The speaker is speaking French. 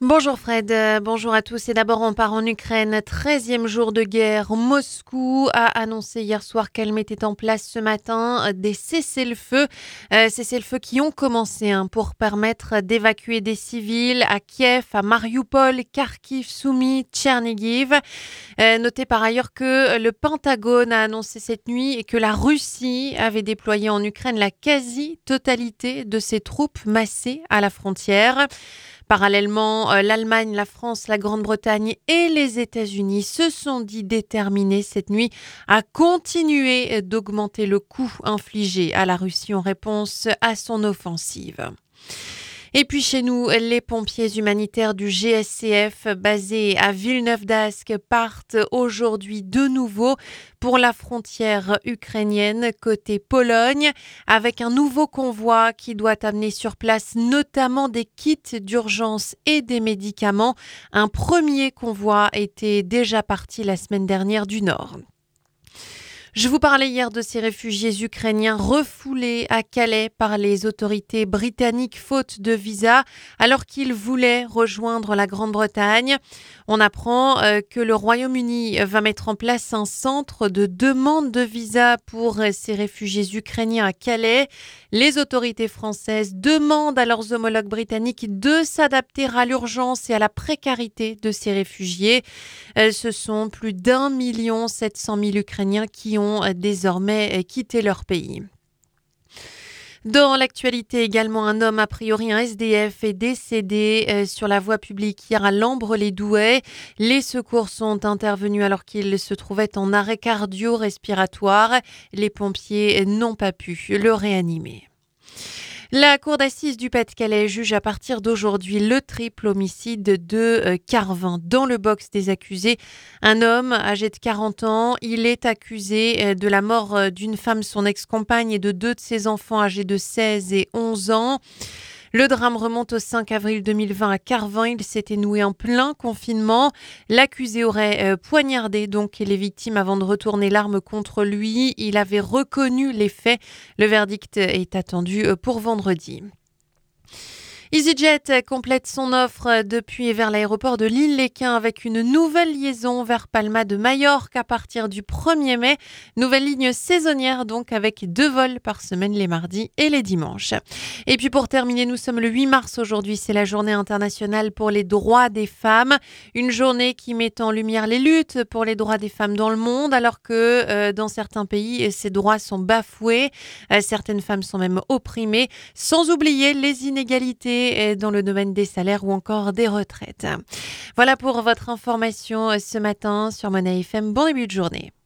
Bonjour Fred, bonjour à tous. Et d'abord, on part en Ukraine. 13e jour de guerre. Moscou a annoncé hier soir qu'elle mettait en place ce matin des cessez-le-feu. Cessez-le-feu qui ont commencé pour permettre d'évacuer des civils à Kiev, à Mariupol, Kharkiv, Soumy, Tchernigiv. Notez par ailleurs que le Pentagone a annoncé cette nuit et que la Russie avait déployé en Ukraine la quasi-totalité de ses troupes massées à la frontière. Parallèlement, l'Allemagne, la France, la Grande-Bretagne et les États-Unis se sont dit déterminés cette nuit à continuer d'augmenter le coût infligé à la Russie en réponse à son offensive. Et puis chez nous, les pompiers humanitaires du GSCF basés à Villeneuve-d'Ascq partent aujourd'hui de nouveau pour la frontière ukrainienne côté Pologne avec un nouveau convoi qui doit amener sur place notamment des kits d'urgence et des médicaments. Un premier convoi était déjà parti la semaine dernière du Nord. Je vous parlais hier de ces réfugiés ukrainiens refoulés à Calais par les autorités britanniques faute de visa alors qu'ils voulaient rejoindre la Grande-Bretagne. On apprend que le Royaume-Uni va mettre en place un centre de demande de visa pour ces réfugiés ukrainiens à Calais. Les autorités françaises demandent à leurs homologues britanniques de s'adapter à l'urgence et à la précarité de ces réfugiés. Ce sont plus d'1 700 000 Ukrainiens qui ont désormais quitté leur pays. Dans l'actualité également, un homme, a priori un SDF, est décédé sur la voie publique hier à Lambre-les-Douais. Les secours sont intervenus alors qu'il se trouvait en arrêt cardio-respiratoire. Les pompiers n'ont pas pu le réanimer. La cour d'assises du Pas-de-Calais juge à partir d'aujourd'hui le triple homicide de Carvin. Dans le box des accusés, un homme âgé de 40 ans, il est accusé de la mort d'une femme, son ex-compagne, et de 2 de ses enfants âgés de 16 et 11 ans. Le drame remonte au 5 avril 2020 à Carvin. Il s'était noué en plein confinement. L'accusé aurait poignardé donc les victimes avant de retourner l'arme contre lui. Il avait reconnu les faits. Le verdict est attendu pour vendredi. EasyJet complète son offre depuis et vers l'aéroport de Lille-les-Quins avec une nouvelle liaison vers Palma de Majorque à partir du 1er mai. Nouvelle ligne saisonnière donc avec 2 vols par semaine les mardis et les dimanches. Et puis pour terminer, nous sommes le 8 mars aujourd'hui, c'est la journée internationale pour les droits des femmes. Une journée qui met en lumière les luttes pour les droits des femmes dans le monde alors que dans certains pays, ces droits sont bafoués. Certaines femmes sont même opprimées, sans oublier les inégalités dans le domaine des salaires ou encore des retraites. Voilà pour votre information ce matin sur Monnaie FM. Bon début de journée.